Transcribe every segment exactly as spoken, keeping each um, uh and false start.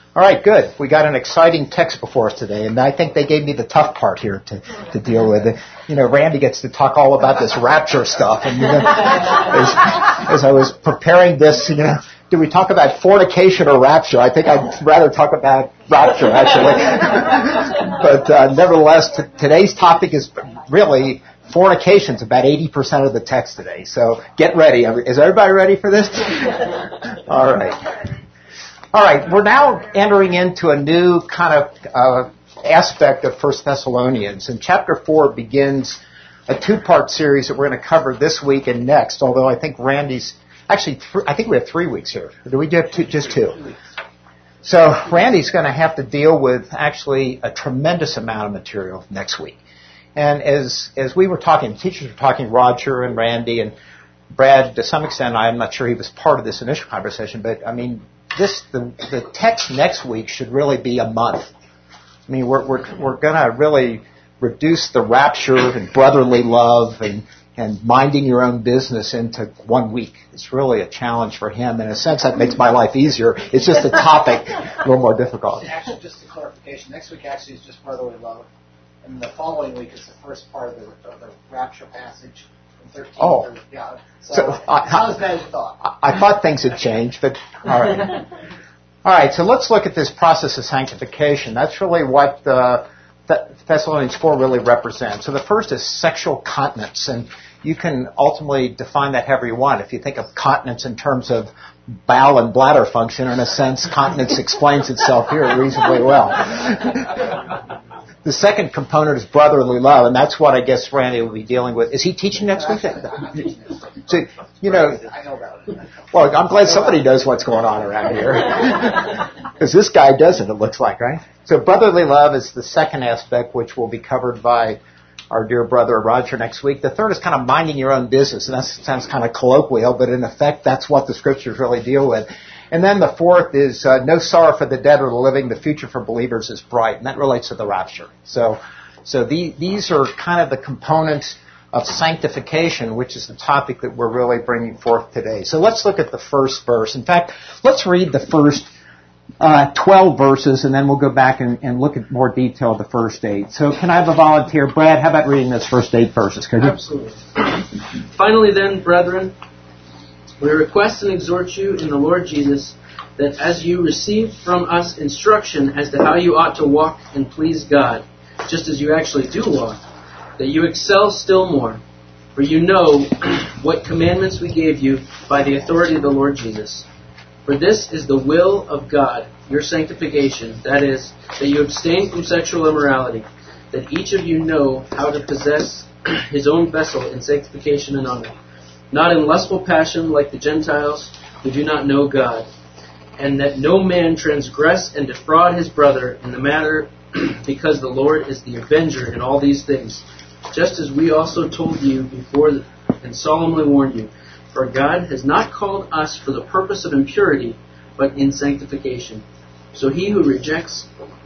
All right, good. We got an exciting text before us today, and I think they gave me the tough part here to, to deal with. You know, Randy gets to talk all about this rapture stuff, and you know, as, as I was preparing this, you know, do we talk about fornication or rapture? I think I'd rather talk about rapture, actually. But uh, nevertheless, t- today's topic is really fornication. It's about eighty percent of the text today. So get ready. Is everybody ready for this? All right. All right. We're now entering into a new kind of uh, aspect of First Thessalonians. And chapter four begins a two-part series that we're going to cover this week and next, although I think Randy's... Actually, th- I think we have three weeks here. Or do we have two, just two? So Randy's going to have to deal with actually a tremendous amount of material next week. And as as we were talking, teachers were talking, Roger and Randy and Brad, to some extent, I'm not sure he was part of this initial conversation, but I mean, this the the text next week should really be a month. I mean, we're we're we're going to really reduce the rapture and brotherly love and and minding your own business into one week. It's really a challenge for him. In a sense, that makes my life easier. It's just a topic a little more difficult. Actually, just a clarification, next week actually is just brotherly love. And the following week is the first part of the, of the rapture passage from thirteen. Oh. thirty, yeah. So, so it's I, not as bad as you thought. I, I thought things had changed, but all right. All right, so let's look at this process of sanctification. That's really what uh, Thessalonians four really represents. So the first is sexual continence, and you can ultimately define that however you want. If you think of continence in terms of bowel and bladder function, in a sense, continence explains itself here reasonably well. The second component is brotherly love, and that's what I guess Randy will be dealing with. Is he teaching next week? So, you know, well, I'm glad somebody knows what's going on around here. Because this guy doesn't, it looks like, right? So brotherly love is the second aspect, which will be covered by our dear brother Roger next week. The third is kind of minding your own business, and that sounds kind of colloquial, but in effect, that's what the scriptures really deal with. And then the fourth is uh, no sorrow for the dead or the living. The future for believers is bright, and that relates to the rapture. So, so the, these are kind of the components of sanctification, which is the topic that we're really bringing forth today. So let's look at the first verse. In fact, let's read the first uh, twelve verses, and then we'll go back and, and look at more detail of the first eight. So can I have a volunteer? Brad, how about reading those first eight verses? Could you? Absolutely. Finally then, brethren, we request and exhort you in the Lord Jesus that as you received from us instruction as to how you ought to walk and please God, just as you actually do walk, that you excel still more. For you know what commandments we gave you by the authority of the Lord Jesus. For this is the will of God, your sanctification, that is, that you abstain from sexual immorality, that each of you know how to possess his own vessel in sanctification and honor, not in lustful passion like the Gentiles who do not know God, and that no man transgress and defraud his brother in the matter, because the Lord is the avenger in all these things, just as we also told you before and solemnly warned you. For God has not called us for the purpose of impurity, but in sanctification. So he who rejects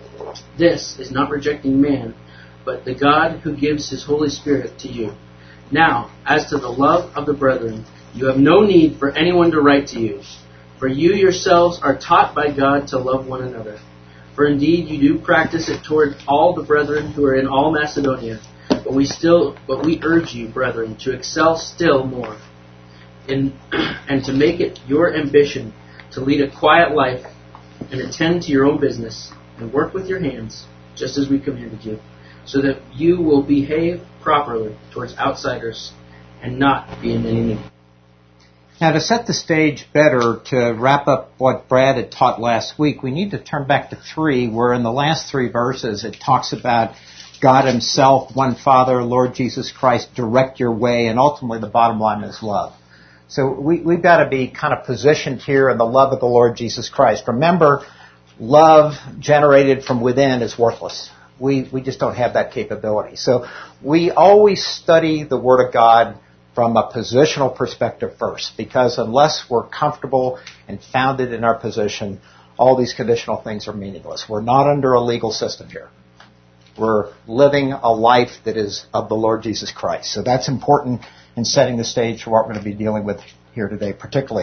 this is not rejecting man, but the God who gives his Holy Spirit to you. Now, as to the love of the brethren, you have no need for anyone to write to you, for you yourselves are taught by God to love one another. For indeed you do practice it toward all the brethren who are in all Macedonia, but we still, but we urge you, brethren, to excel still more, in, and to make it your ambition to lead a quiet life and attend to your own business and work with your hands, just as we commanded you, so that you will behave properly towards outsiders and not be in any need. Now, to set the stage better, to wrap up what Brad had taught last week, we need to turn back to three, where in the last three verses it talks about God himself, one Father, Lord Jesus Christ, direct your way, and ultimately the bottom line is love. So we, we've got to be kind of positioned here in the love of the Lord Jesus Christ. Remember, love generated from within is worthless. We we just don't have that capability. So we always study the Word of God from a positional perspective first, because unless we're comfortable and founded in our position, all these conditional things are meaningless. We're not under a legal system here. We're living a life that is of the Lord Jesus Christ. So that's important in setting the stage for what we're going to be dealing with here today, particularly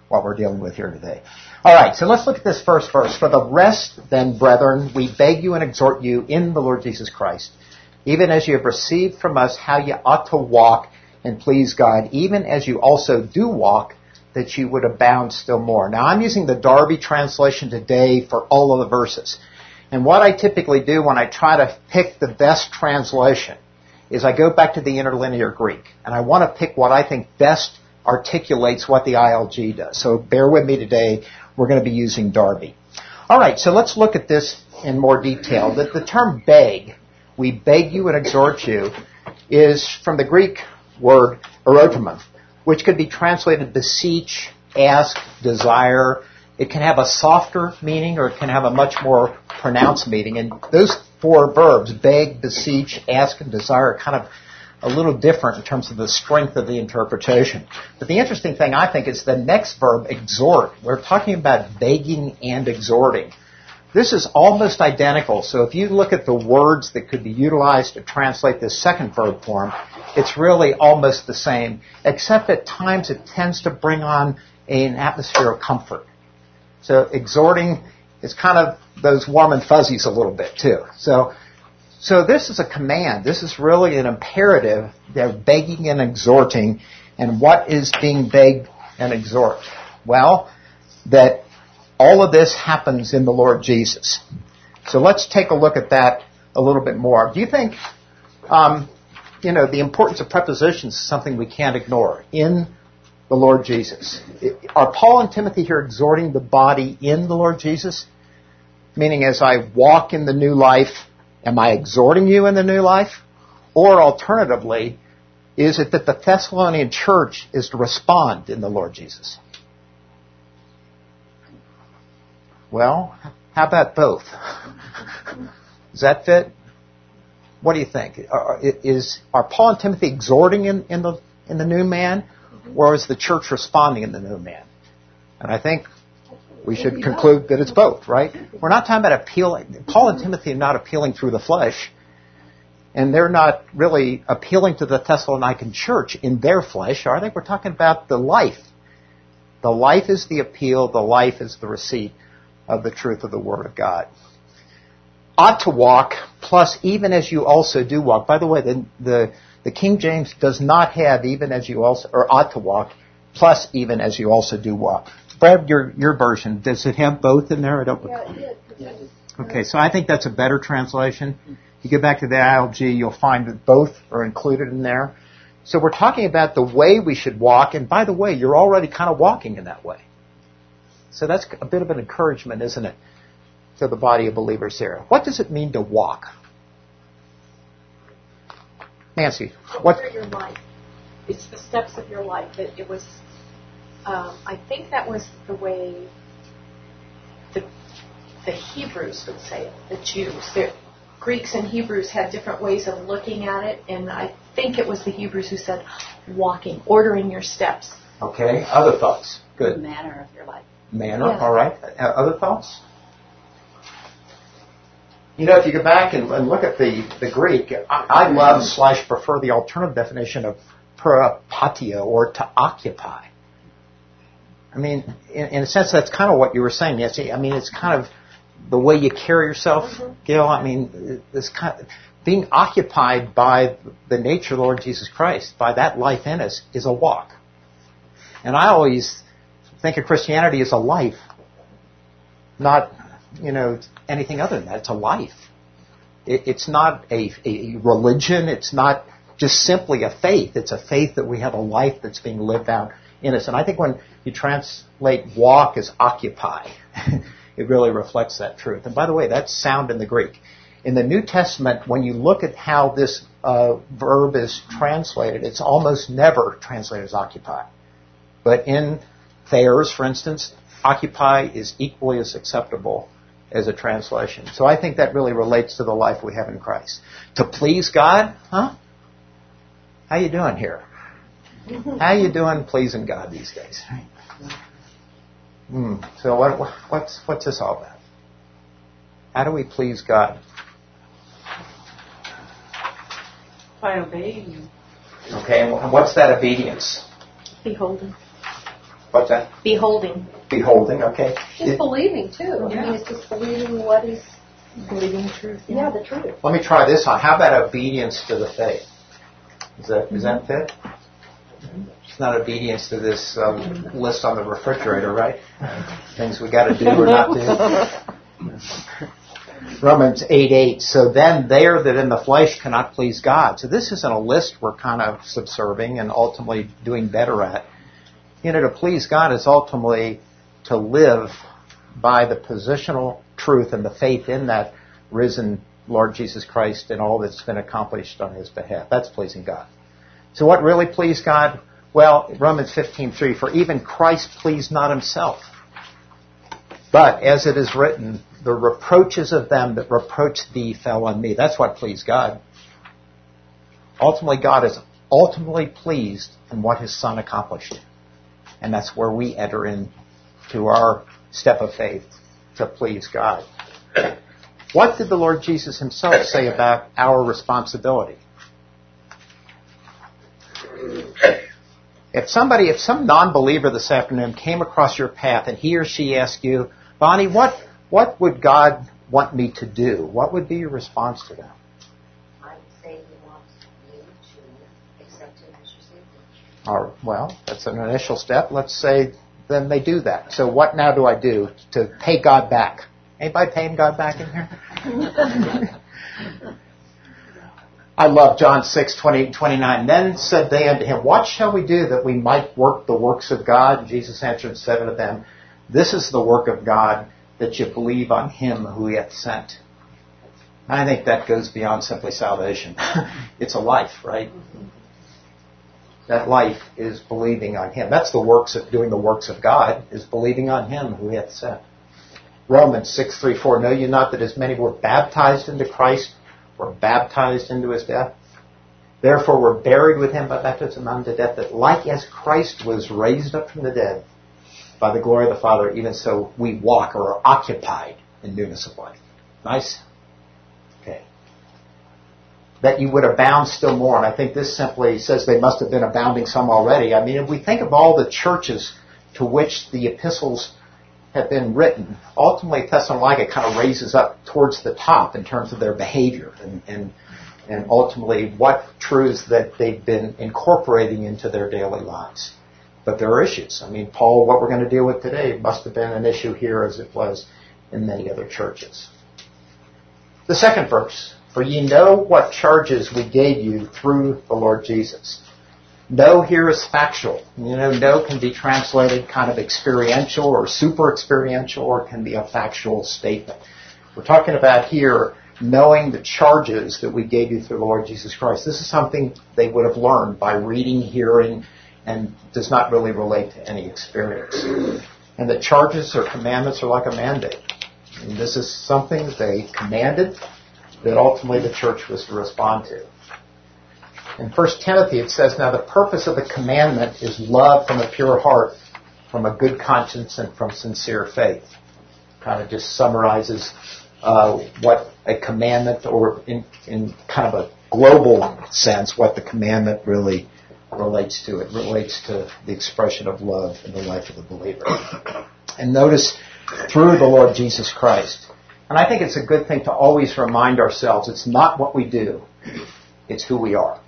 what we're dealing with here today. All right, so let's look at this first verse. For the rest, then, brethren, we beg you and exhort you in the Lord Jesus Christ, even as you have received from us how you ought to walk and please God, even as you also do walk, that you would abound still more. Now, I'm using the Darby translation today for all of the verses. And what I typically do when I try to pick the best translation is I go back to the interlinear Greek, and I want to pick what I think best articulates what the I L G does. So bear with me today. We're going to be using Darby. All right, so let's look at this in more detail. The, the term beg, we beg you and exhort you, is from the Greek word erotomon, which could be translated beseech, ask, desire. It can have a softer meaning or it can have a much more pronounced meaning. And those four verbs, beg, beseech, ask, and desire, are kind of a little different in terms of the strength of the interpretation. But the interesting thing, I think, is the next verb, exhort. We're talking about begging and exhorting. This is almost identical. So if you look at the words that could be utilized to translate this second verb form, it's really almost the same, except at times it tends to bring on an atmosphere of comfort. So exhorting is kind of those warm and fuzzies a little bit too. So So this is a command. This is really an imperative. They're begging and exhorting. And what is being begged and exhorted? Well, that all of this happens in the Lord Jesus. So let's take a look at that a little bit more. Do you think, um, you know, the importance of prepositions is something we can't ignore? In the Lord Jesus. Are Paul and Timothy here exhorting the body in the Lord Jesus? Meaning as I walk in the new life, am I exhorting you in the new life? Or alternatively, is it that the Thessalonian church is to respond in the Lord Jesus? Well, how about both? Does that fit? What do you think? Are, is, are Paul and Timothy exhorting in, in, the, in the new man? Or is the church responding in the new man? And I think we should conclude that it's both, right? We're not talking about appealing. Paul and Timothy are not appealing through the flesh. And they're not really appealing to the Thessalonican church in their flesh, are they? We're talking about the life. The life is the appeal. The life is the receipt of the truth of the Word of God. Ought to walk, plus even as you also do walk. By the way, the, the, the King James does not have even as you also, or ought to walk, plus even as you also do walk. Brad, your your version, does it have both in there? I don't. Yeah, it did. Okay, so I think that's a better translation. If you go back to the I L G, you'll find that both are included in there. So we're talking about the way we should walk, and by the way, you're already kind of walking in that way. So that's a bit of an encouragement, isn't it, to the body of believers here. What does it mean to walk? Nancy, what? Order your life. It's the steps of your life. It, it was. Um, I think that was the way the the Hebrews would say it. The Jews, the Greeks and Hebrews had different ways of looking at it, and I think it was the Hebrews who said walking, ordering your steps. Okay. Other thoughts? Good. The manner of your life. Manner. Yeah. All right. Uh, other thoughts? You know, if you go back and, and look at the, the Greek, I, I love slash prefer the alternative definition of peripatio, or to occupy. I mean, in, in a sense, that's kind of what you were saying, Nancy. I mean, it's kind of the way you carry yourself, mm-hmm. Gail. I mean, it's kind of, being occupied by the nature of the Lord Jesus Christ, by that life in us, is a walk. And I always think of Christianity as a life, not, you know, anything other than that. It's a life. It, it's not a, a religion. It's not just simply a faith. It's a faith that we have a life that's being lived out in us. And I think when you translate walk as occupy, it really reflects that truth. And by the way, that's sound in the Greek. In the New Testament, when you look at how this uh, verb is translated, it's almost never translated as occupy. But in Thayer's, for instance, occupy is equally as acceptable as a translation. So I think that really relates to the life we have in Christ. To please God, huh? How you doing here? How you doing pleasing God these days? Hmm. So what, what's what's this all about? How do we please God? By obeying you. Okay, and what's that obedience? Beholden. What's that? Beholding. Beholding, okay. Just It- believing, too. I mean, it's just believing what is, Believing the truth. yeah, the truth. Let me try this on. How about obedience to the faith? Is that, is that fit? It's not obedience to this um, list on the refrigerator, right? Things we got to do or not do. Romans eight eight. So then they are that in the flesh cannot please God. So this isn't a list we're kind of subserving and ultimately doing better at. You know, to please God is ultimately to live by the positional truth and the faith in that risen Lord Jesus Christ and all that's been accomplished on His behalf. That's pleasing God. So what really pleased God? Well, Romans fifteen three, for even Christ pleased not Himself. But as it is written, the reproaches of them that reproached thee fell on me. That's what pleased God. Ultimately, God is ultimately pleased in what His Son accomplished. And that's where we enter into our step of faith to please God. What did the Lord Jesus Himself say about our responsibility? If somebody, if some non-believer this afternoon came across your path and he or she asked you, Bonnie, what, what would God want me to do? What would be your response to them? I would say He wants you to accept Him as your Savior. Or, well, that's an initial step. Let's say then they do that. So what now do I do to pay God back? Anybody paying God back in here? I love John six twenty-eight and twenty-nine. Then said they unto Him, what shall we do that we might work the works of God? And Jesus answered and said unto them, this is the work of God, that you believe on Him who He hath sent. I think that goes beyond simply salvation. It's a life, right? That life is believing on Him. That's the works of doing the works of God, is believing on Him who He hath sent. Romans six three four, know ye not that as many were baptized into Christ, were baptized into His death? Therefore were buried with Him by baptism unto death, that like as Christ was raised up from the dead by the glory of the Father, even so we walk or are occupied in newness of life. Nice? Okay. That you would abound still more. And I think this simply says they must have been abounding some already. I mean, if we think of all the churches to which the epistles have been written, ultimately Thessalonica kind of raises up towards the top in terms of their behavior and, and, and ultimately what truths that they've been incorporating into their daily lives. But there are issues. I mean, Paul, what we're going to deal with today must have been an issue here as it was in many other churches. The second verse, for ye know what charges we gave you through the Lord Jesus. Know here is factual. You know, know can be translated kind of experiential or super experiential, or it can be a factual statement. We're talking about here knowing the charges that we gave you through the Lord Jesus Christ. This is something they would have learned by reading, hearing, and does not really relate to any experience. And the charges or commandments are like a mandate. And this is something they commanded that ultimately the church was to respond to. In First Timothy it says, now the purpose of the commandment is love from a pure heart, from a good conscience, and from sincere faith. Kind of just summarizes uh, what a commandment, or in, in kind of a global sense, what the commandment really relates to. It relates to the expression of love in the life of the believer. And notice, through the Lord Jesus Christ. And I think it's a good thing to always remind ourselves, it's not what we do, it's who we are.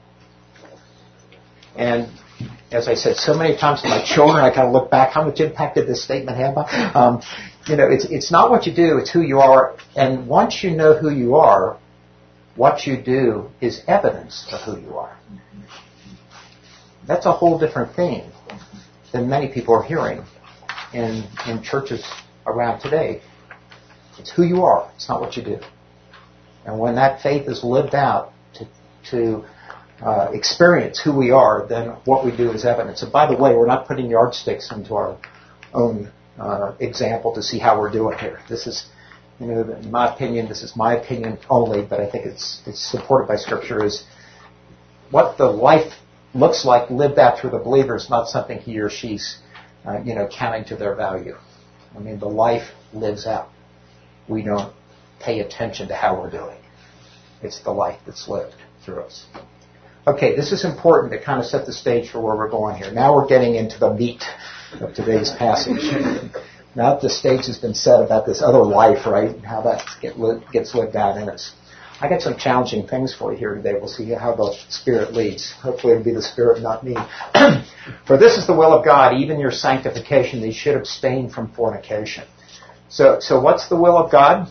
And as I said so many times to my children, I kind of look back, how much impact did this statement have? Um, you know, it's it's not what you do, it's who you are. And once you know who you are, what you do is evidence of who you are. That's a whole different thing than many people are hearing in in churches around today. It's who you are. It's not what you do. And when that faith is lived out to to uh, experience who we are, then what we do is evidence. And by the way, we're not putting yardsticks into our own uh, example to see how we're doing here. This is, you know, in my opinion, this is my opinion only, but I think it's it's supported by Scripture. Is what the life looks like lived out through the believer is not something he or she's, uh, you know, counting to their value. I mean, the life lives out. We don't pay attention to how we're doing. It's the life that's lived through us. Okay, this is important to kind of set the stage for where we're going here. Now we're getting into the meat of today's passage. Now that the stage has been set about this other life, right, and how that get li- gets lived out in us. I got some challenging things for you here today. We'll see how the Spirit leads. Hopefully it'll be the Spirit, not me. For this is the will of God, even your sanctification, that you should abstain from fornication. So, so what's the will of God?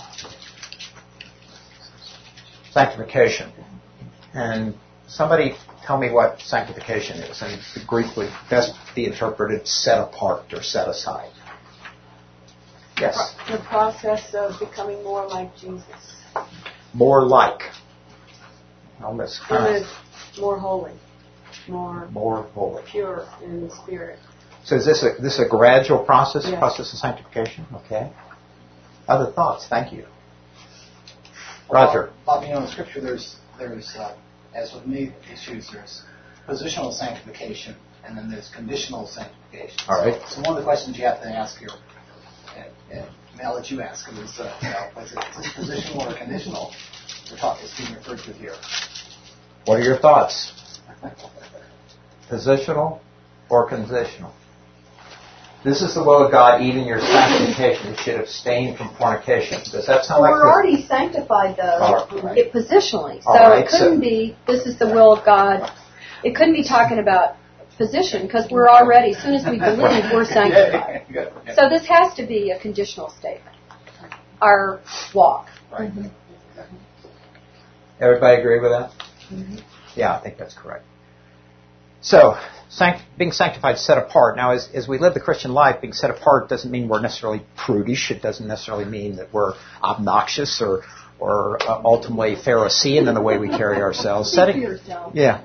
Sanctification. And somebody tell me what sanctification is. And the Greek would best be interpreted set apart or set aside. Yes? The process of becoming more like Jesus. More like. Almost. To live more holy. More, more holy. Pure in the Spirit. So is this a, this a gradual process, yes. process of sanctification? Okay. Other thoughts? Thank you. Roger. Bob, you know, in Scripture there's, there's uh, as with many issues, there's positional sanctification and then there's conditional sanctification. All right. So, so one of the questions you have to ask here, and, and I'll let you ask it, is, uh, you know, is it positional or conditional? We're talking, it's being referred to here. What are your thoughts? Positional or conditional? This is the will of God, even your sanctification. You should abstain from fornication. Does that sound well, like... We're the... already sanctified, though, All right. it positionally. So right, it couldn't so... be, this is the will of God. It couldn't be talking about position, because we're already, as soon as we believe, we're sanctified. So this has to be a conditional statement. Our walk. Right. Mm-hmm. Everybody agree with that? Mm-hmm. Yeah, I think that's correct. So, sanct- being sanctified, set apart. Now, as, as we live the Christian life, being set apart doesn't mean we're necessarily prudish. It doesn't necessarily mean that we're obnoxious or or uh, ultimately Pharisee in the way we carry ourselves. Setting, yeah.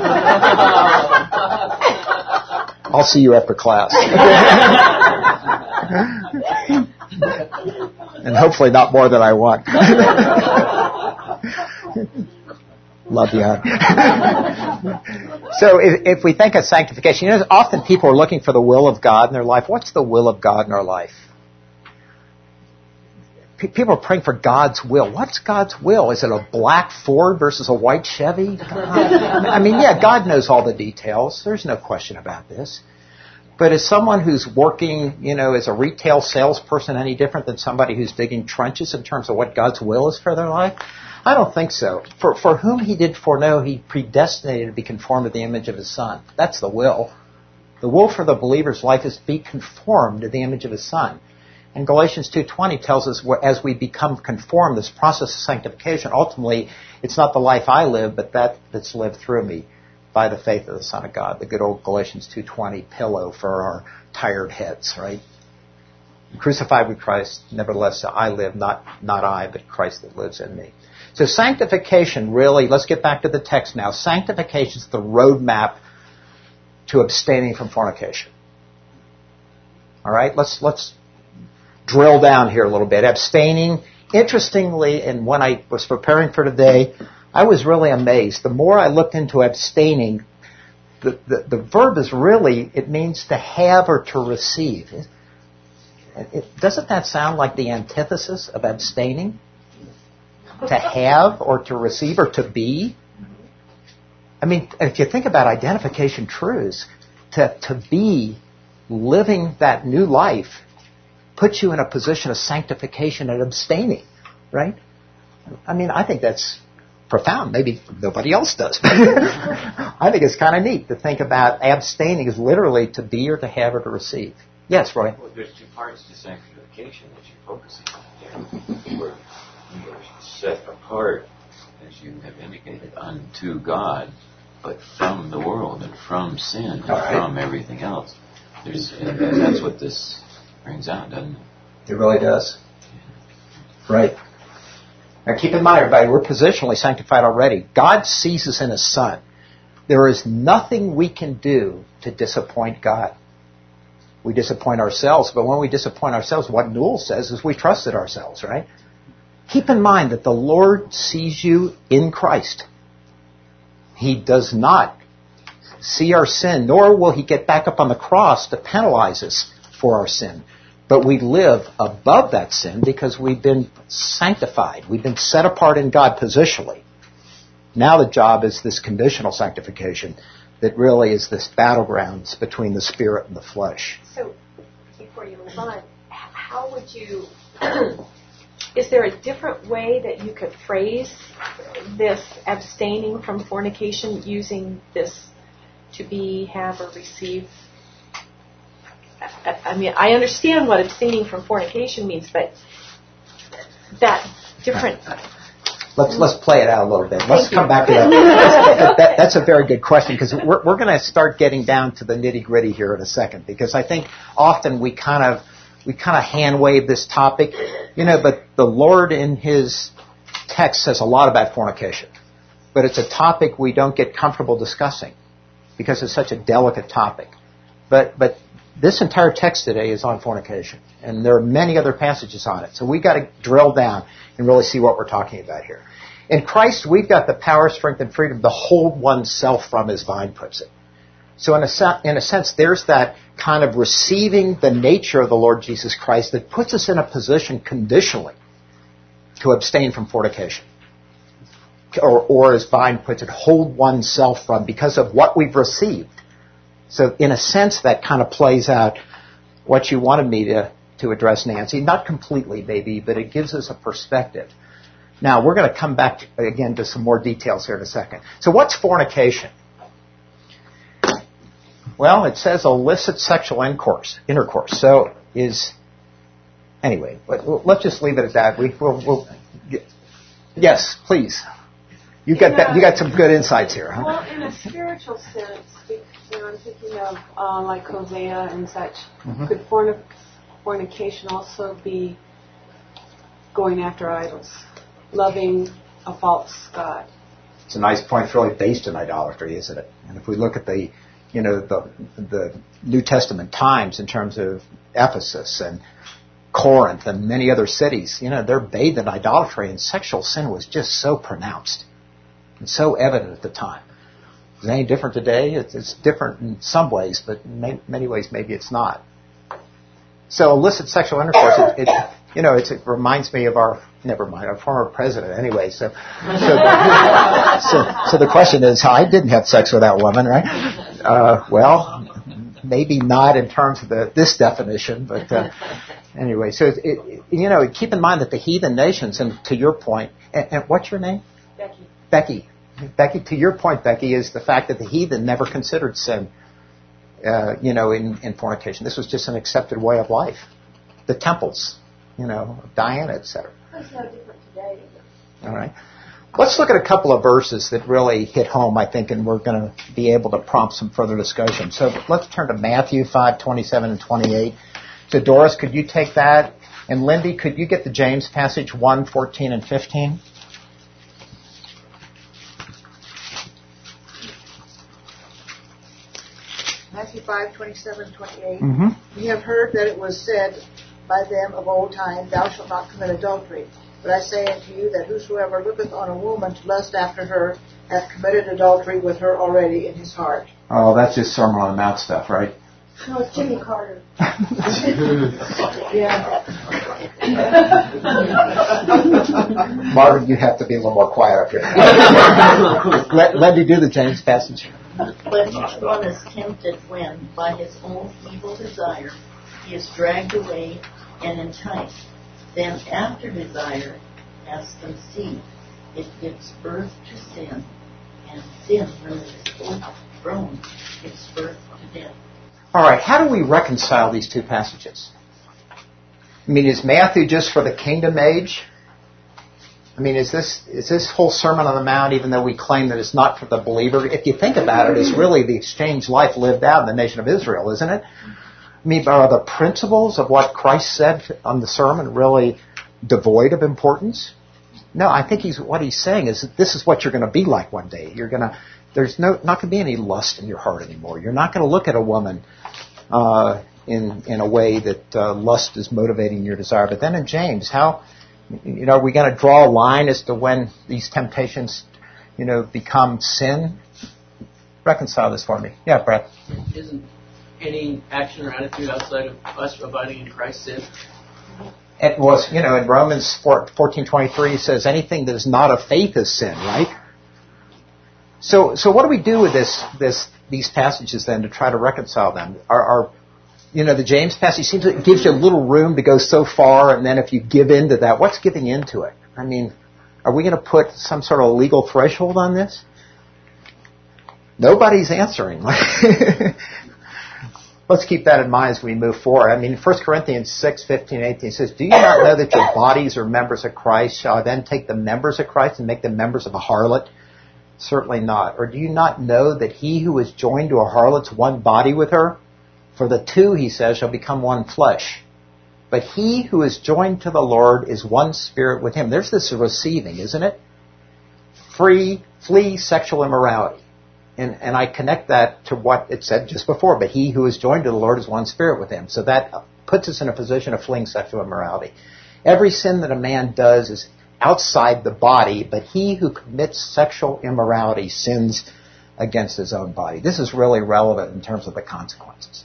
I'll see you after class. And hopefully not more than I want. Love you, hon. So if, if we think of sanctification, you know, often people are looking for the will of God in their life. What's the will of God in our life? P- people are praying for God's will. What's God's will? Is it a black Ford versus a white Chevy? I mean, yeah, God knows all the details. There's no question about this. But is someone who's working, you know, as a retail salesperson any different than somebody who's digging trenches in terms of what God's will is for their life? I don't think so. For for whom he did foreknow, he predestinated to be conformed to the image of his Son. That's the will. The will for the believer's life is to be conformed to the image of his Son. And Galatians two twenty tells us as we become conformed, this process of sanctification, ultimately, it's not the life I live, but that that's lived through me by the faith of the Son of God. The good old Galatians two twenty pillow for our tired heads, right? Crucified with Christ, nevertheless I live, not, not I, but Christ that lives in me. So sanctification really, let's get back to the text now. Sanctification is the roadmap to abstaining from fornication. All right, let's let's drill down here a little bit. Abstaining, interestingly, and when I was preparing for today, I was really amazed. The more I looked into abstaining, the, the, the verb is really, it means to have or to receive. It, it, doesn't that sound like the antithesis of abstaining? To have or to receive or to be? I mean, if you think about identification truths, to, to be living that new life puts you in a position of sanctification and abstaining, right? I mean, I think that's profound. Maybe nobody else does. I think it's kind of neat to think about abstaining as literally to be or to have or to receive. Yes, Roy? Well, there's two parts to sanctification that you're focusing on there. We're, we're set apart, as you have indicated, unto God, but from the world and from sin and right. from everything else. There's, and that's what this brings out, doesn't it? It really does. Right. Now keep in mind, everybody, we're positionally sanctified already. God sees us in His Son. There is nothing we can do to disappoint God. We disappoint ourselves, but when we disappoint ourselves, what Newell says is we trusted ourselves, right? Keep in mind that the Lord sees you in Christ. He does not see our sin, nor will He get back up on the cross to penalize us for our sin. But we live above that sin because we've been sanctified. We've been set apart in God positionally. Now the job is this conditional sanctification, that really is this battlegrounds between the spirit and the flesh. So, before you move on, how would you, is there a different way that you could phrase this abstaining from fornication using this to be, have, or receive? I, I mean, I understand what abstaining from fornication means, but that different... Let's let's play it out a little bit. Let's come back to that. that, that that's a very good question, because we're we're going to start getting down to the nitty gritty here in a second, because I think often we kind of we kind of hand wave this topic, you know. But the Lord in His text says a lot about fornication, but it's a topic we don't get comfortable discussing because it's such a delicate topic. But but this entire text today is on fornication, and there are many other passages on it. So we've got to drill down and really see what we're talking about here. In Christ, we've got the power, strength, and freedom to hold oneself from, as Vine puts it. So in a, se- in a sense, there's that kind of receiving the nature of the Lord Jesus Christ that puts us in a position conditionally to abstain from fornication. Or, or as Vine puts it, hold oneself from, because of what we've received. So in a sense, that kind of plays out what you wanted me to, to address, Nancy. Not completely, maybe, but it gives us a perspective. Now, we're going to come back to, again to some more details here in a second. So what's fornication? Well, it says illicit sexual intercourse. intercourse. So is... Anyway, let's just leave it at that. We, we'll, we'll, yes, please. You got that, you got some good insights here, huh? Well, in a spiritual sense, you know, I'm thinking of uh, like Hosea and such. Mm-hmm. Could fornic- fornication also be going after idols, loving a false god? It's a nice point. It's really based in idolatry, isn't it? And if we look at the, you know, the the New Testament times in terms of Ephesus and Corinth and many other cities, you know, they're bathed in idolatry, and sexual sin was just so pronounced. It's so evident at the time. Is it any different today? It's, it's different in some ways, but in many, many ways maybe it's not. So illicit sexual intercourse, it, it you know, it's, it reminds me of our, never mind, our former president anyway. So, so, so, so the question is, I didn't have sex with that woman, right? Uh, well, maybe not in terms of the, this definition, but uh, anyway. So, it, it, you know, keep in mind that the heathen nations, and to your point, and, and what's your name? Becky. Becky. Becky, to your point, Becky, is the fact that the heathen never considered sin, uh, you know, in, in fornication. This was just an accepted way of life. The temples, you know, Diana, et cetera. It's no different today. All right. Let's look at a couple of verses that really hit home, I think, and we're going to be able to prompt some further discussion. So let's turn to Matthew five, twenty-seven and twenty-eight. So Doris, could you take that? And Lindy, could you get the James passage one, fourteen and fifteen? Matthew five, twenty-seven, twenty-eight. Mm-hmm. We have heard that it was said by them of old time, Thou shalt not commit adultery. But I say unto you that whosoever looketh on a woman to lust after her hath committed adultery with her already in his heart. Oh, that's just Sermon on the Mount stuff, right? No, it's Jimmy Carter. Yeah. Marvin, you have to be a little more quiet up here. let, let me do the James passage. But each one is tempted when, by his own evil desire, he is dragged away and enticed. Then after desire has conceived, it gives birth to sin, and sin, when it is full grown, gives birth to death. All right, how do we reconcile these two passages? I mean, is Matthew just for the kingdom age? I mean, is this is this whole Sermon on the Mount, even though we claim that it's not for the believer, if you think about it, it's really the exchange life lived out in the nation of Israel, isn't it? I mean, are the principles of what Christ said on the sermon really devoid of importance? No, I think he's what he's saying is that this is what you're going to be like one day. You're going to there's no not going to be any lust in your heart anymore. You're not going to look at a woman uh, in in a way that uh, lust is motivating your desire. But then in James, how you know are we going to draw a line as to when these temptations, you know, become sin? Reconcile this for me. Yeah, Brett. Isn't any action or attitude outside of us abiding in Christ sin? It was, you know, in Romans fourteen twenty-three, it says anything that is not of faith is sin, right? So, so what do we do with this, this, these passages then to try to reconcile them? Are, are you know, the James passage seems like it gives you a little room to go so far, and then if you give in to that, what's giving into it? I mean, are we going to put some sort of legal threshold on this? Nobody's answering. Let's keep that in mind as we move forward. I mean, First Corinthians six, fifteen, eighteen says, do you not know that your bodies are members of Christ? Shall I then take the members of Christ and make them members of a harlot? Certainly not. Or do you not know that he who is joined to a harlot's one body with her? For the two, he says, shall become one flesh. But he who is joined to the Lord is one spirit with him. There's this receiving, isn't it? Free, flee sexual immorality. And, and I connect that to what it said just before. But he who is joined to the Lord is one spirit with him. So that puts us in a position of fleeing sexual immorality. Every sin that a man does is outside the body, but he who commits sexual immorality sins against his own body. This is really relevant in terms of the consequences.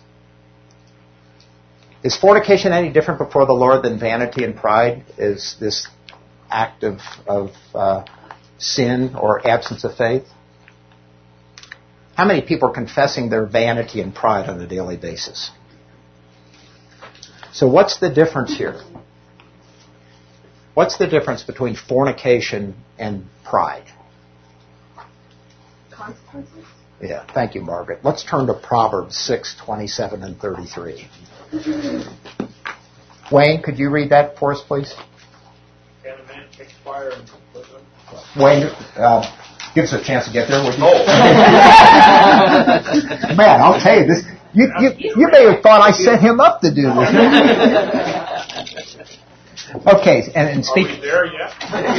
Is fornication any different before the Lord than vanity and pride? Is this act of, of uh, sin or absence of faith? How many people are confessing their vanity and pride on a daily basis? So what's the difference here? What's the difference between fornication and pride? Consequences? Yeah, thank you, Margaret. Let's turn to Proverbs six, twenty-seven and thirty-three. Wayne, could you read that for us, please? Can a man take fire in his bosom? Wayne, uh, give us a chance to get there, would you? Oh. Man, I'll tell you this. You, you, you may have thought I set him up to do this. Okay, and, and speak. Are we there yet?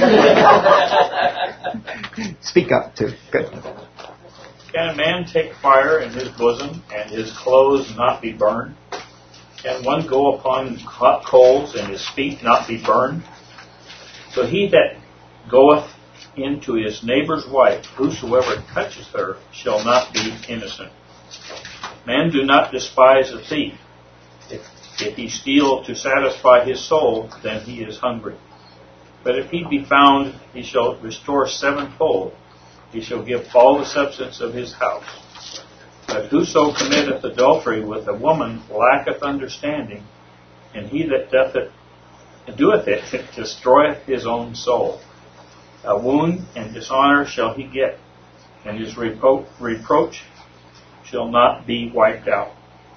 Speak up too. Good. Can a man take fire in his bosom and his clothes not be burned? Can one go upon hot coals and his feet not be burned? So he that goeth into his neighbor's wife, whosoever toucheth her, shall not be innocent. Men do not despise a thief. If, if he steal to satisfy his soul, then he is hungry. But if he be found, he shall restore sevenfold. He shall give all the substance of his house. But whoso committeth adultery with a woman lacketh understanding, and he that doth it, doeth it destroyeth his own soul. A wound and dishonor shall he get, and his repro- reproach shall not be wiped out.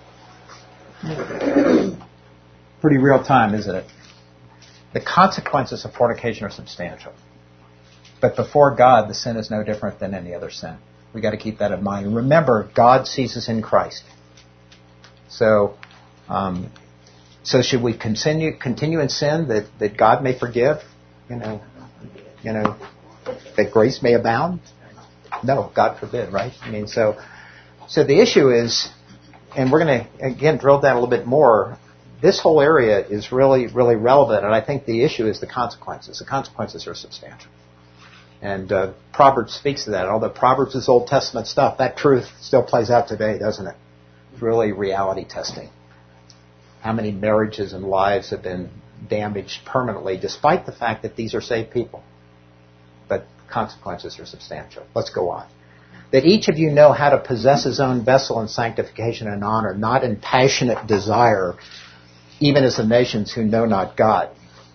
Pretty real time, isn't it? The consequences of fornication are substantial. But before God, the sin is no different than any other sin. We've got to keep that in mind. And remember, God sees us in Christ. So, um, so should we continue continue in sin that, that God may forgive? You know, you know, that grace may abound? No, God forbid, right? I mean, so, so the issue is, and we're going to again drill down a little bit more. This whole area is really, really relevant, and I think the issue is the consequences. The consequences are substantial. And uh, Proverbs speaks to that. Although Proverbs is Old Testament stuff, that truth still plays out today, doesn't it? It's really reality testing. How many marriages and lives have been damaged permanently, despite the fact that these are saved people? But consequences are substantial. Let's go on. That each of you know how to possess his own vessel in sanctification and honor, not in passionate desire, even as the nations who know not God.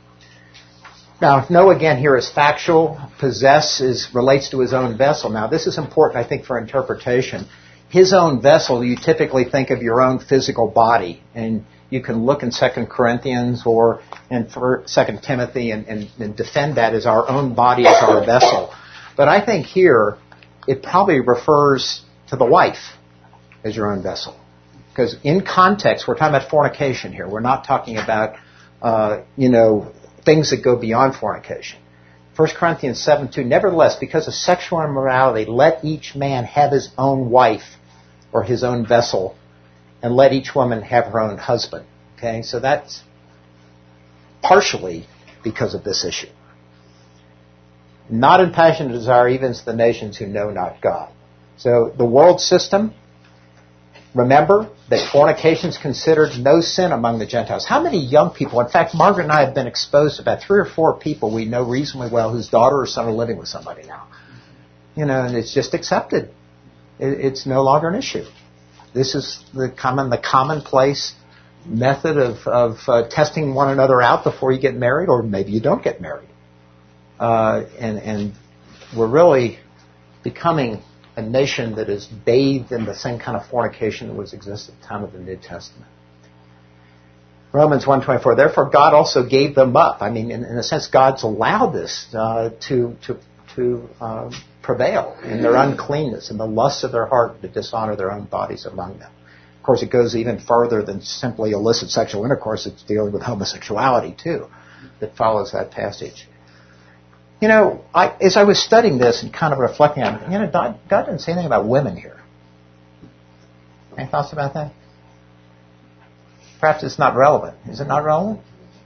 Now, know again here is factual. Possess is relates to his own vessel. Now, this is important, I think, for interpretation. His own vessel, you typically think of your own physical body. And you can look in Second Corinthians or in Second Timothy and, and, and defend that as our own body as our vessel. But I think here it probably refers to the wife as your own vessel. Because in context, we're talking about fornication here. We're not talking about, uh, you know, things that go beyond fornication. First Corinthians seven two, nevertheless, because of sexual immorality, let each man have his own wife or his own vessel, and let each woman have her own husband. Okay, so that's partially because of this issue. Not in passionate desire, even as the nations who know not God. So the world system, remember that fornication is considered no sin among the Gentiles. How many young people, in fact, Margaret and I have been exposed to about three or four people we know reasonably well whose daughter or son are living with somebody now. You know, and it's just accepted. It, it's no longer an issue. This is the common, the commonplace method of, of uh, testing one another out before you get married, or maybe you don't get married. Uh, and, and we're really becoming a nation that is bathed in the same kind of fornication that was exist at the time of the New Testament. Romans one twenty-four, therefore God also gave them up. I mean, in, in a sense, God's allowed this uh, to to to uh, prevail in their uncleanness and the lusts of their heart to dishonor their own bodies among them. Of course, it goes even further than simply illicit sexual intercourse. It's dealing with homosexuality, too, that follows that passage. You know, I, as I was studying this and kind of reflecting on it, you know, God, God didn't say anything about women here. Any thoughts about that? Perhaps it's not relevant. Is it not relevant?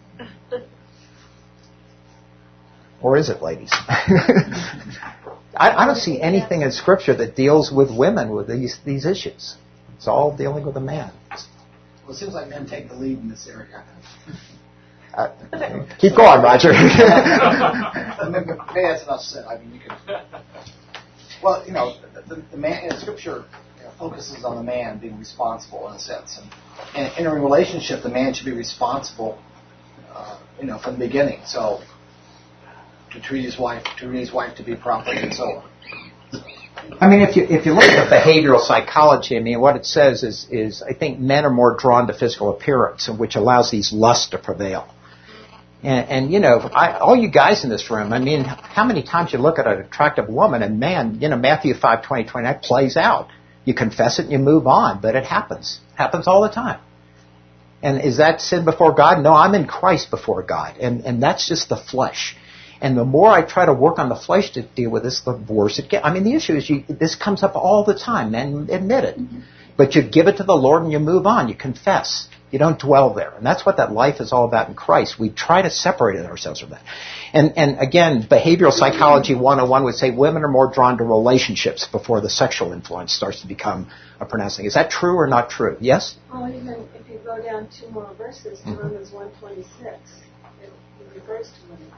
Or is it, ladies? I, I don't see anything in Scripture that deals with women with these these issues. It's all dealing with a man. Well, it seems like men take the lead in this area. Uh, keep going, Roger. Maybe that's enough said. I mean, you can. Well, you know, the, the, the man in Scripture you know, focuses on the man being responsible in a sense, and, and in a relationship, the man should be responsible, uh, you know, from the beginning. So, to treat his wife, to treat his wife to be properly, and so on. I mean, if you if you look at behavioral psychology, I mean, what it says is is I think men are more drawn to physical appearance, which allows these lusts to prevail. And, and you know, I, all you guys in this room, I mean, how many times you look at an attractive woman and man, you know, Matthew five twenty twenty-nine plays out. You confess it and you move on, but it happens. It happens all the time. And is that sin before God? No, I'm in Christ before God, and and that's just the flesh. And the more I try to work on the flesh to deal with this, the worse it gets. I mean, the issue is you, this comes up all the time, men admit it. Mm-hmm. But you give it to the Lord and you move on. You confess. You don't dwell there. And that's what that life is all about in Christ. We try to separate ourselves from that. And, and again, behavioral psychology one oh one would say women are more drawn to relationships before the sexual influence starts to become a pronounced thing. Is that true or not true? Yes? Well, even if you go down two more verses to mm-hmm. Romans one twenty-six, it, it refers to women.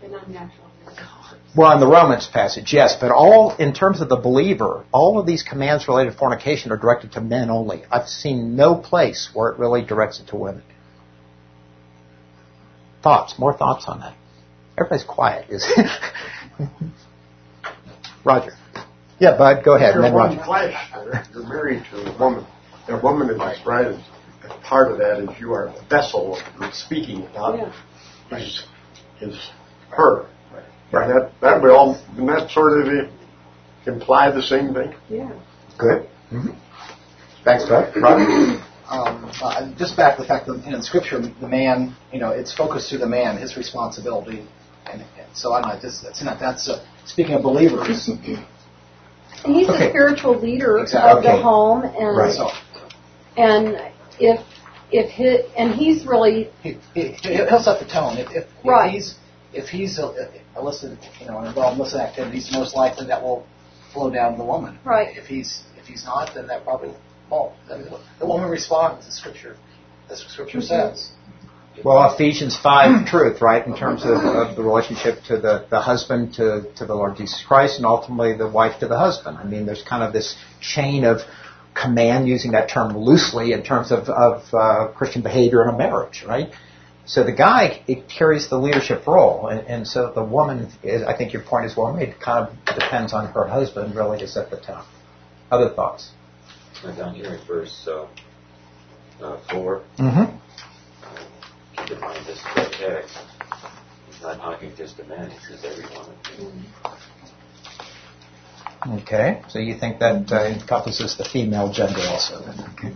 Well, in the Romans passage, yes, but all in terms of the believer, all of these commands related to fornication are directed to men only. I've seen no place where it really directs it to women. Thoughts? More thoughts on that? Everybody's quiet. Is Roger? Yeah, Bud, go ahead. You're and then one Roger. flesh. You're married to a woman. A woman is described as part of that is you are the vessel we're speaking about. Yeah. Is, is her. Right. And that, that will all, and that sort of uh, imply the same thing? Yeah. Good. Mm-hmm. Thanks, Bud. Roger? Um, uh, just back to the fact that you know, in Scripture, the man, you know, it's focused to the man, his responsibility. And, and so I don't know, just, that's, not, that's uh, speaking of believers. And he's okay. the spiritual leader exactly. of okay. the home. And, right. So, if if If he, and he's really he, he, he'll set the tone. If, if, right. if he's if he's illicit, you know, involved in illicit activities, most likely that will flow down to the woman. Right. If he's if he's not, then that probably won't. I mean, the woman responds. The scripture, as Scripture mm-hmm. says. Well, Ephesians five, truth, right, in terms of, of the relationship to the, the husband to, to the Lord Jesus Christ, and ultimately the wife to the husband. I mean, there's kind of this chain of command, using that term loosely, in terms of, of uh, Christian behavior in a marriage, right? So the guy, it carries the leadership role, and, and so the woman, is, I think your point is well made, kind of depends on her husband really to set the tone. Other thoughts? Now down here in verse uh, uh, four, mm-hmm. uh, keep in mind this is the text. He's not talking just to men, he says every one of you. Okay, so you think that uh, encompasses the female gender also then? Okay.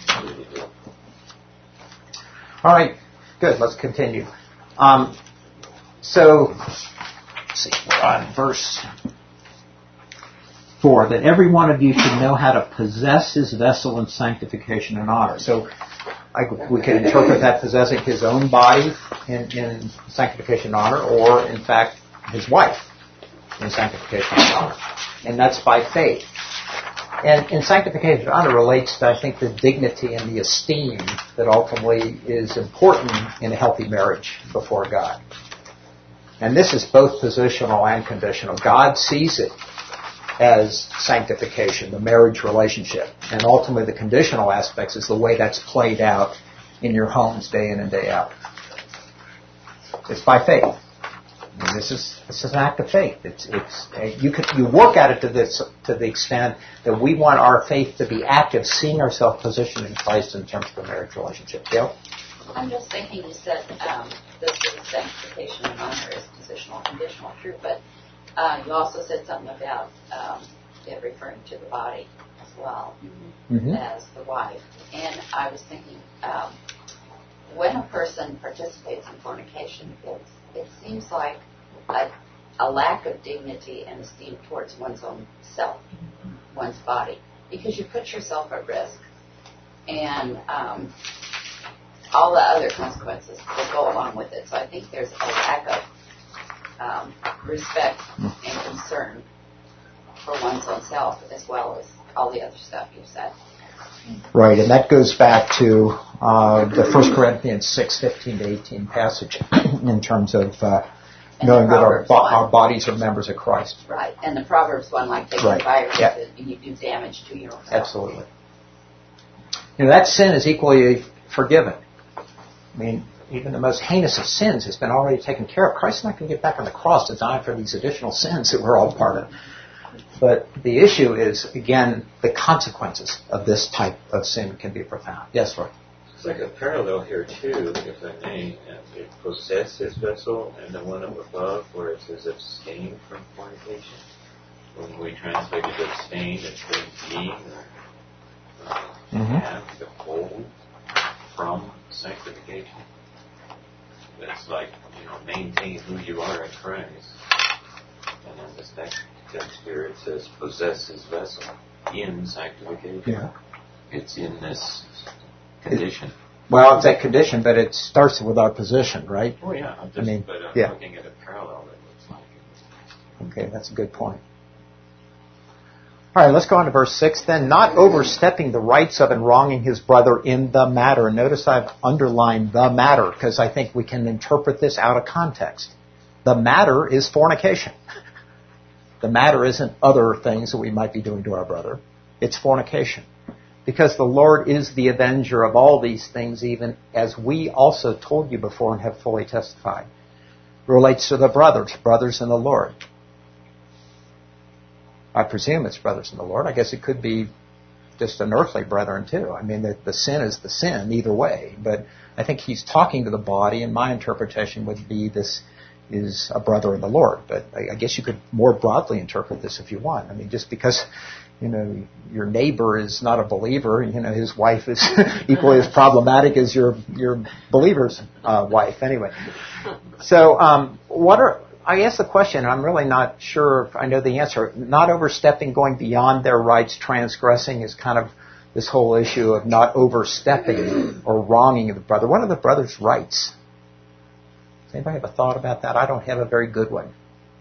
All right, good, let's continue. Um, so, let's see, we're on verse four, that every one of you should know how to possess his vessel in sanctification and honor. So I, we can interpret that possessing his own body in, in sanctification and honor, or in fact his wife in sanctification and honor. And that's by faith. And, and sanctification and honor relates to, I think, the dignity and the esteem that ultimately is important in a healthy marriage before God. And this is both positional and conditional. God sees it as sanctification, the marriage relationship. And ultimately the conditional aspects is the way that's played out in your homes day in and day out. It's by faith. I mean, this is this is an act of faith. It's it's uh, you could you work at it to this to the extent that we want our faith to be active, seeing ourselves positioned in Christ in terms of the marriage relationship. Gail? I'm just thinking you said um, this is sanctification and honor is positional, conditional, true, but uh, you also said something about um, it referring to the body as well Mm-hmm. as the wife. And I was thinking um, when a person participates in fornication, it's, it seems like a, a lack of dignity and esteem towards one's own self, one's body, because you put yourself at risk. And um, all the other consequences that go along with it. So I think there's a lack of um, respect and concern for one's own self as well as all the other stuff you've said. Right, and that goes back to uh, the First Corinthians six, fifteen to eighteen passage in terms of uh, knowing that our, bo- our bodies are members of Christ. Right, and the Proverbs one, like taking Right. fire Yeah. with it, and you do damage to your own self. Absolutely. You know, that sin is equally forgiven. I mean, even the most heinous of sins has been already taken care of. Christ's not going to get back on the cross to die for these additional sins that we're all part of. But the issue is, again, the consequences of this type of sin can be profound. Yes, Roy? It's like a parallel here, too, if I may. It possess his vessel, and the one up above where it says abstain from fornication. When we translate it abstain, it's the being or uh, Mm-hmm. have, the hold from sanctification. It's like, you know, maintain who you are in Christ. And then this next text here, it says possess his vessel in sanctification. Yeah. It's in this condition. Well, it's that condition, but it starts with our position, right? Oh, yeah. I'm just I mean, but I'm yeah. looking at a parallel that looks like it. Okay, that's a good point. All right, let's go on to verse six then. Not overstepping the rights of and wronging his brother in the matter. Notice I've underlined the matter because I think we can interpret this out of context. The matter is fornication. The matter isn't other things that we might be doing to our brother. It's fornication. Because the Lord is the avenger of all these things, even as we also told you before and have fully testified. It relates to the brothers, brothers in the Lord. I presume it's brothers in the Lord. I guess it could be just an earthly brethren too. I mean, the, the sin is the sin either way. But I think he's talking to the body, and my interpretation would be this is a brother in the Lord. But I, I guess you could more broadly interpret this if you want. I mean, just because, you know, your neighbor is not a believer, you know, his wife is equally as problematic as your your believer's uh, wife. Anyway, so um, what are I asked the question, I'm really not sure if I know the answer. Not overstepping, going beyond their rights, transgressing is kind of this whole issue of not overstepping or wronging the brother. What are the brother's rights? Does anybody have a thought about that? I don't have a very good one.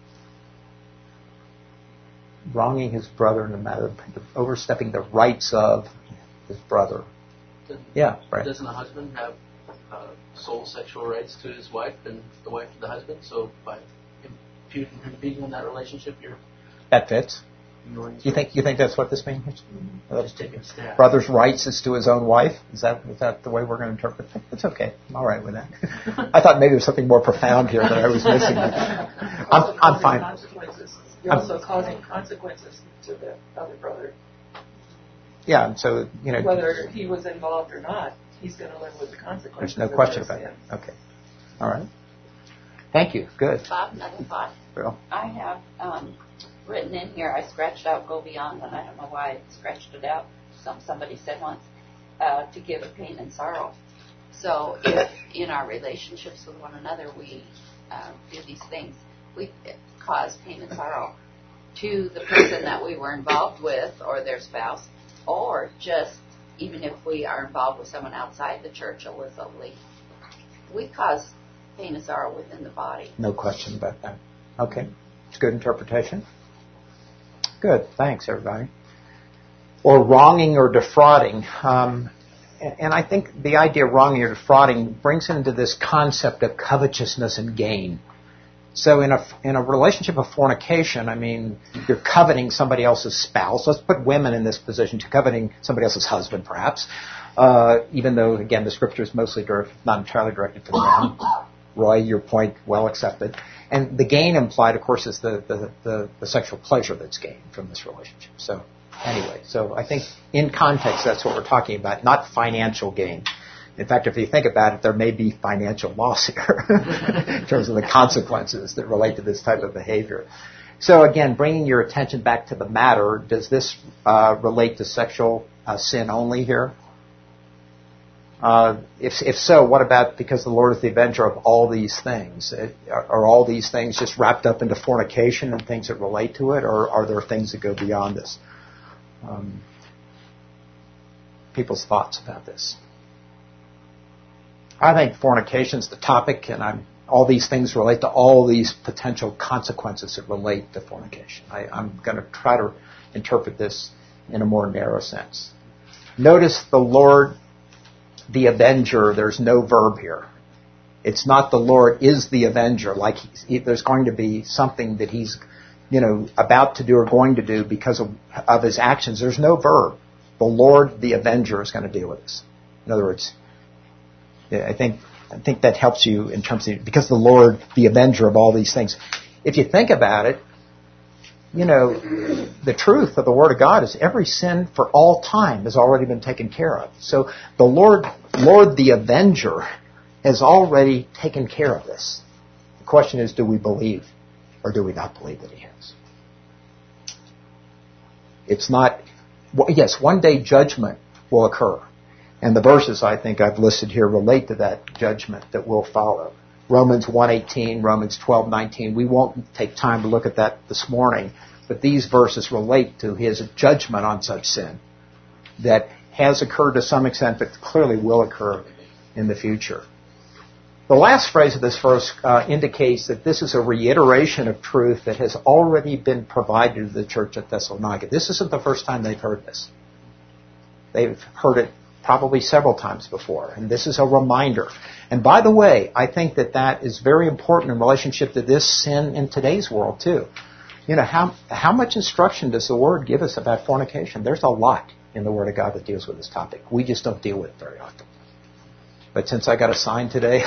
Wronging his brother in the matter of overstepping the rights of his brother. Doesn't, yeah, right. Doesn't a husband have uh, sole sexual rights to his wife and the wife to the husband? So by imputing him being in that relationship, you're that fits. You think you think that's what this means? Mm-hmm. Brother's rights is to his own wife. Is that is that the way we're going to interpret it? It's okay. I'm all right with that. I thought maybe there was something more profound here that I was missing. I'm I'm fine. Consequences. You're I'm, also causing consequences to the other brother. Yeah, and so you know whether he was involved or not, he's going to live with the consequences. There's no question about it. Okay. All right. Thank you. Good. Bob, another thought. Bill. I have um, written in here, I scratched out go beyond, and I don't know why I scratched it out. Some Somebody said once, uh, to give a pain and sorrow. So if in our relationships with one another we uh, do these things, we cause pain and sorrow to the person that we were involved with or their spouse, or just even if we are involved with someone outside the church illicitly, we cause pain and sorrow within the body. No question about that. Okay. It's a good interpretation. Good. Thanks, everybody. Or wronging or defrauding. Um, and, and I think the idea of wronging or defrauding brings into this concept of covetousness and gain. So in a, in a relationship of fornication, I mean, you're coveting somebody else's spouse. Let's put women in this position, to coveting somebody else's husband, perhaps. Uh, even though, again, the scripture is mostly direct, not entirely directed to them. Roy, your point, well accepted. And the gain implied, of course, is the, the, the, the sexual pleasure that's gained from this relationship. So anyway, so I think in context, that's what we're talking about, not financial gain. In fact, if you think about it, there may be financial loss here in terms of the consequences that relate to this type of behavior. So again, bringing your attention back to the matter, does this uh, relate to sexual uh, sin only here? Uh, if, if so, what about because the Lord is the avenger of all these things? It, are, are all these things just wrapped up into fornication and things that relate to it, or are there things that go beyond this? Um, people's thoughts about this. I think fornication is the topic, and I'm, all these things relate to all these potential consequences that relate to fornication. I, I'm going to try to interpret this in a more narrow sense. Notice the Lord, the avenger, there's no verb here. It's not the Lord is the avenger, like he's, he, there's going to be something that he's, you know, about to do or going to do because of, of his actions. There's no verb. The Lord, the avenger, is going to deal with this. In other words, I think I think that helps you in terms of, because the Lord, the avenger of all these things. If you think about it, you know, the truth of the Word of God is every sin for all time has already been taken care of. So the Lord, Lord the avenger, has already taken care of this. The question is, do we believe or do we not believe that He has? It's not, well, yes, one day judgment will occur. And the verses I think I've listed here relate to that judgment that will follow. Romans one eighteen, Romans twelve nineteen. We won't take time to look at that this morning, but these verses relate to His judgment on such sin that has occurred to some extent, but clearly will occur in the future. The last phrase of this verse uh, indicates that this is a reiteration of truth that has already been provided to the church at Thessalonica. This isn't the first time they've heard this. They've heard it probably several times before, and this is a reminder. And by the way, I think that that is very important in relationship to this sin in today's world too. You know, how how much instruction does the Word give us about fornication? There's a lot in the Word of God that deals with this topic. We just don't deal with it very often. But since I got a sign today,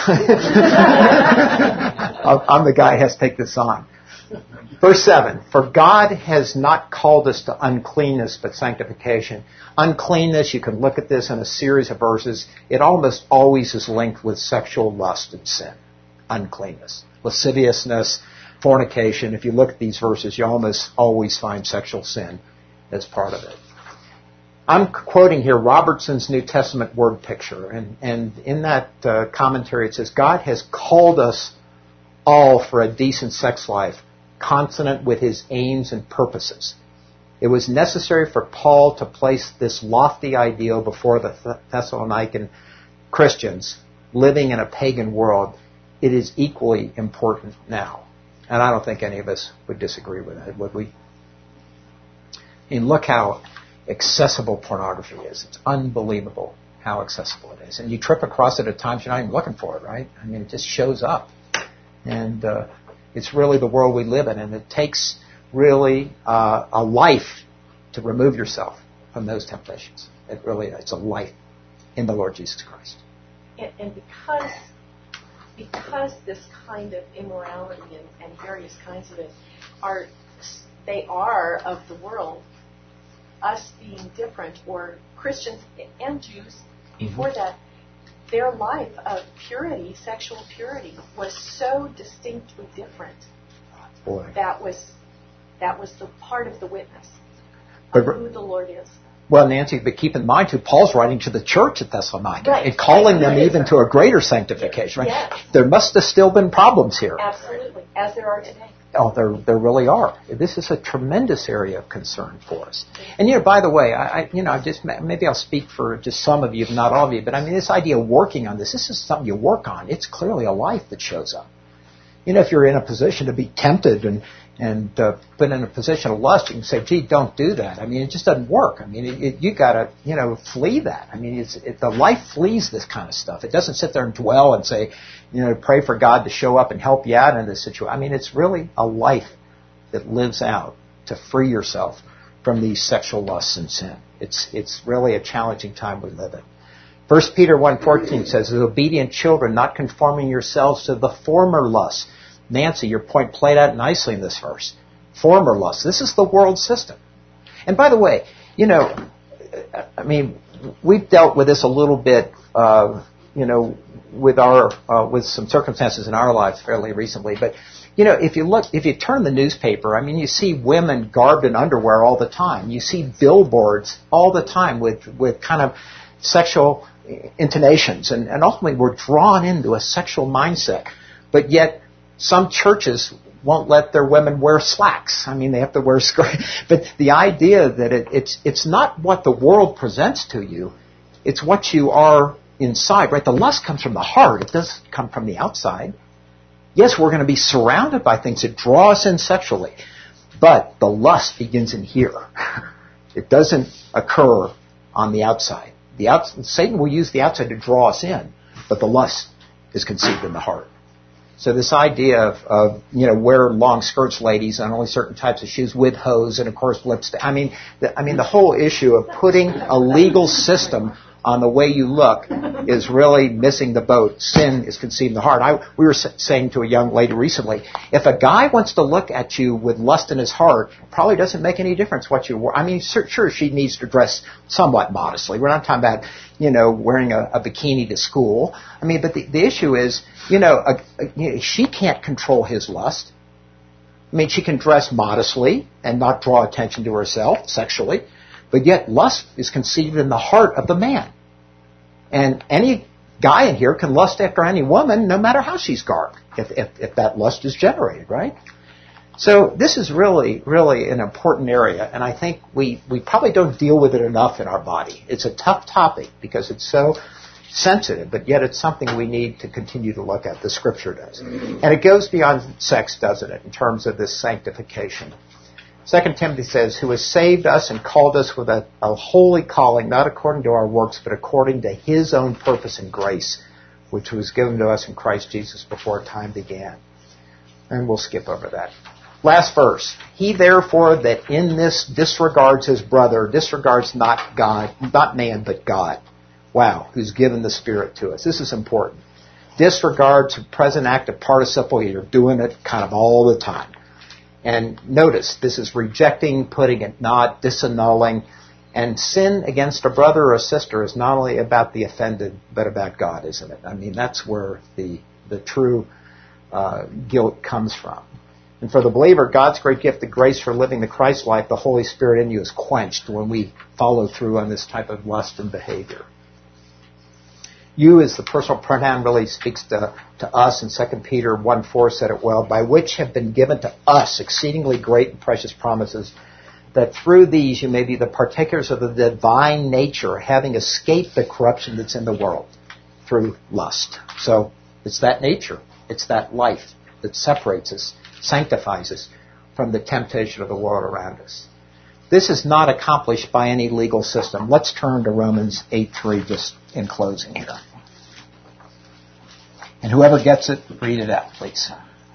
I'm the guy who has to take this on. Verse seven, for God has not called us to uncleanness, but sanctification. Uncleanness, you can look at this in a series of verses. It almost always is linked with sexual lust and sin. Uncleanness. Lasciviousness, fornication. If you look at these verses, you almost always find sexual sin as part of it. I'm quoting here Robertson's New Testament word picture. And, and in that uh, commentary it says, God has called us all for a decent sex life, consonant with His aims and purposes. It was necessary for Paul to place this lofty ideal before the Thessalonican Christians living in a pagan world. It is equally important now. And I don't think any of us would disagree with it, would we? I mean, look how accessible pornography is. It's unbelievable how accessible it is. And you trip across it at times you're not even looking for it, right? I mean, it just shows up. And uh, it's really the world we live in, and it takes really uh, a life to remove yourself from those temptations. It really it's a life in the Lord Jesus Christ. And, and because because this kind of immorality and, and various kinds of it are they are of the world, us being different, or Christians and Jews before mm-hmm. that, their life of purity, sexual purity, was so distinctly different. Boy. That was that was the part of the witness of but, who the Lord is. Well, Nancy, but keep in mind, too, Paul's writing to the church at Thessalonica right. and calling right. them right. even to a greater sanctification. Right? Yes. There must have still been problems here. Absolutely, as there are today. Oh, there there really are. This is a tremendous area of concern for us. And, you know, by the way, I, I you know, I just maybe I'll speak for just some of you, not all of you, but I mean, this idea of working on this, this is something you work on. It's clearly a life that shows up. you know, if you're in a position to be tempted and and uh, put in a position of lust, you can say, "Gee, don't do that." I mean, it just doesn't work. I mean, it, it, you got to, you know, flee that. I mean, it's it, the life flees this kind of stuff. It doesn't sit there and dwell and say, you know, pray for God to show up and help you out in this situation. I mean, it's really a life that lives out to free yourself from these sexual lusts and sin. It's it's really a challenging time we live in. First Peter one fourteen says, "As obedient children, not conforming yourselves to the former lusts." Nancy, your point played out nicely in this verse. Former lusts. This is the world system. And by the way, you know, I mean, we've dealt with this a little bit, uh, you know, with our uh, with some circumstances in our lives fairly recently. But you know, if you look, if you turn the newspaper, I mean, you see women garbed in underwear all the time. You see billboards all the time with with kind of sexual intonations, and, and ultimately we're drawn into a sexual mindset. But yet, some churches won't let their women wear slacks. I mean, they have to wear skirts. But the idea that it, it's it's not what the world presents to you, it's what you are inside, right? The lust comes from the heart. It doesn't come from the outside. Yes, we're going to be surrounded by things that draw us in sexually, but the lust begins in here. It doesn't occur on the outside. The outs- Satan will use the outside to draw us in, but the lust is conceived in the heart. So this idea of, of, you know, wear long skirts, ladies, and only certain types of shoes with hose and, of course, lipstick. I mean, the, I mean, the whole issue of putting a legal system on the way you look is really missing the boat. Sin is conceived in the heart. I, we were saying to a young lady recently, if a guy wants to look at you with lust in his heart, it probably doesn't make any difference what you wear. I mean, sure, she needs to dress somewhat modestly. We're not talking about, you know, wearing a, a bikini to school. I mean, but the, the issue is, you know, a, a, you know, she can't control his lust. I mean, she can dress modestly and not draw attention to herself sexually, but yet lust is conceived in the heart of the man. And any guy in here can lust after any woman, no matter how she's garbed, if, if, if that lust is generated, right? So this is really, really an important area, and I think we, we probably don't deal with it enough in our body. It's a tough topic because it's so sensitive, but yet it's something we need to continue to look at. The Scripture does. And it goes beyond sex, doesn't it, in terms of this sanctification. Second Timothy says, "Who has saved us and called us with a, a holy calling, not according to our works, but according to His own purpose and grace, which was given to us in Christ Jesus before time began." And we'll skip over that. Last verse. "He therefore that in this disregards his brother, disregards not God, not man, but God." Wow, who's given the Spirit to us. This is important. Disregards a present active participle. You're doing it kind of all the time. And notice, this is rejecting, putting it not, disannulling. And sin against a brother or a sister is not only about the offended, but about God, isn't it? I mean, that's where the, the true uh, guilt comes from. And for the believer, God's great gift of grace for living the Christ life, the Holy Spirit in you, is quenched when we follow through on this type of lust and behavior. You, as the personal pronoun, really speaks to, to us, and Second Peter one four said it well, "By which have been given to us exceedingly great and precious promises, that through these you may be the partakers of the divine nature, having escaped the corruption that's in the world through lust." So it's that nature, it's that life that separates us, sanctifies us from the temptation of the world around us. This is not accomplished by any legal system. Let's turn to Romans eight three just in closing here. And whoever gets it, read it out, please.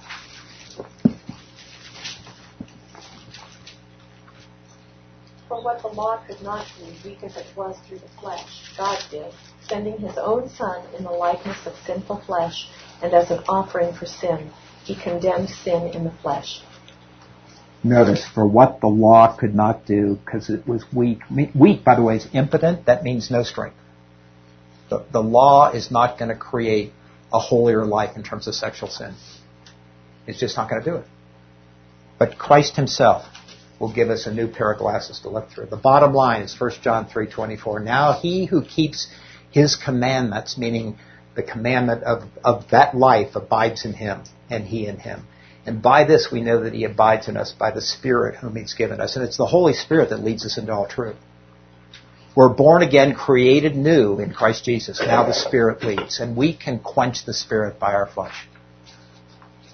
For what the law could not do, weak as it was through the flesh, God did, sending His own Son in the likeness of sinful flesh, and as an offering for sin, He condemned sin in the flesh. Notice, for what the law could not do, because it was weak. Weak, by the way, is impotent. That means no strength. The, the law is not going to create a holier life in terms of sexual sin. It's just not going to do it. But Christ Himself will give us a new pair of glasses to look through. The bottom line is First John three twenty-four. "Now he who keeps His commandments," meaning the commandment of, of that life, "abides in Him, and He in Him. And by this we know that He abides in us by the Spirit whom He's given us." And it's the Holy Spirit that leads us into all truth. We're born again, created new in Christ Jesus. Now the Spirit leads. And we can quench the Spirit by our flesh.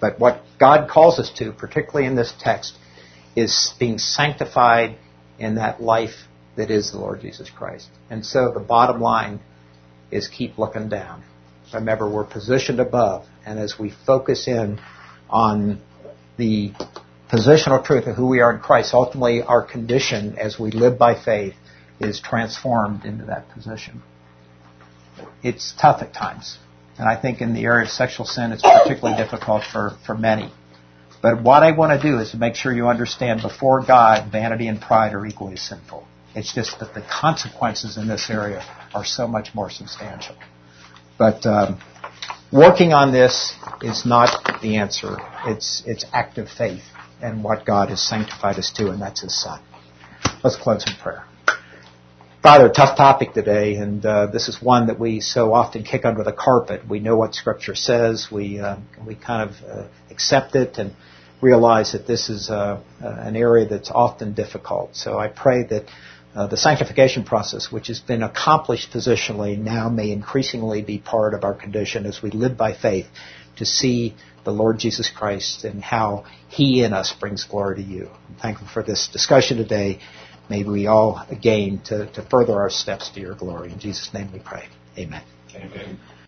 But what God calls us to, particularly in this text, is being sanctified in that life that is the Lord Jesus Christ. And so the bottom line is keep looking down. Remember, we're positioned above, and as we focus in on the positional truth of who we are in Christ, ultimately our condition as we live by faith is transformed into that position. It's tough at times, and I think in the area of sexual sin it's particularly difficult for, for many. But what I want to do is to make sure you understand before God, vanity and pride are equally sinful. It's just that the consequences in this area are so much more substantial. But um, working on this is not the answer. It's it's active faith and what God has sanctified us to, and that's His Son. Let's close in prayer. Father, tough topic today, and uh, this is one that we so often kick under the carpet. We know what Scripture says. We uh, we kind of uh, accept it and realize that this is uh, uh, an area that's often difficult. So I pray that uh, the sanctification process, which has been accomplished positionally, now may increasingly be part of our condition as we live by faith to see the Lord Jesus Christ and how He in us brings glory to you. I'm thankful for this discussion today. May we all gain to, to further our steps to your glory. In Jesus' name we pray. Amen. Amen.